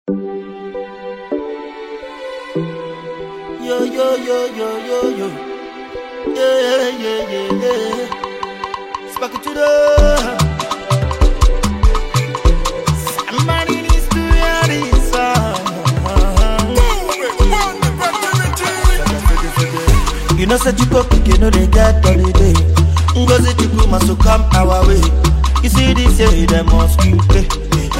Yo, yo, yo, yo, yo, yo. Yeah, yeah, yeah, yeah. Spark it to the. Somebody needs to hear this song. You know, said you go pick, you know they get holiday. Ngozi Chukwu so come our way. You see this year, they must pay.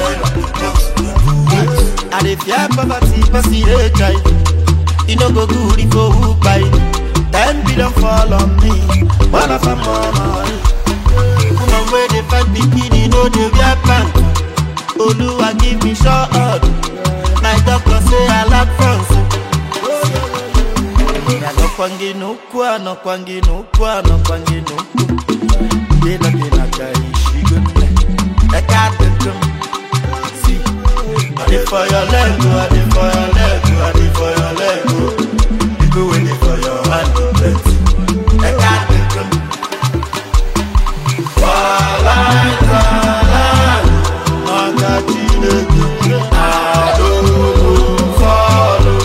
And if you have poverty, pass the HIV. You know go good if you who buy. 10 billion fall on me. One of them more money. Woman where they fight bikini, know they wear pants. Oluwa give me short. My doctor say I lack funds. No kwangi no kwa, no kwangi no kwa, no kwangi no kwa. Dena kai shigo. I got the drum. See, I did for your leg, I did for your leg, I did for your leg. You go in it for your hand. I got the drum. Walai, I got you. I don't follow.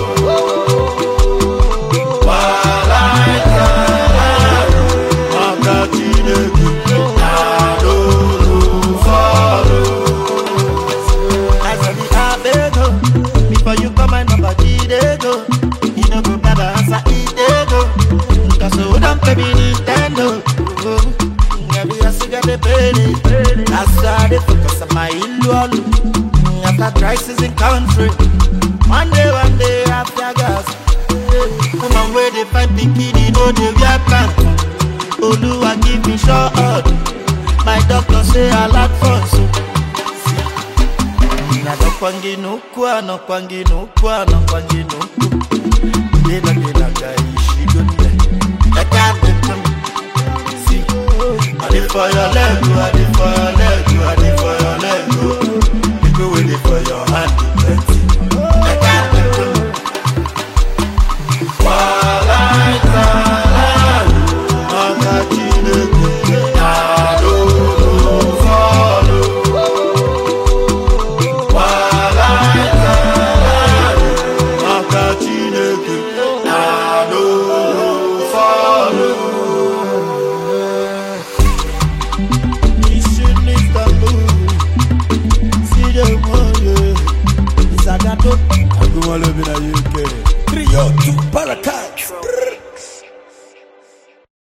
That's why they focus on my illusion. After crisis in country, one day after gas. Woman where they find bikini, know they wear pants. Oluwa give me short. My doctor say I lack funds. Na no kwangi no kwa, no kwangi no kwa, no kwangi no kwa. Dena kai shigo. I got the drum. See, I did for your leg, I did for your leg, I did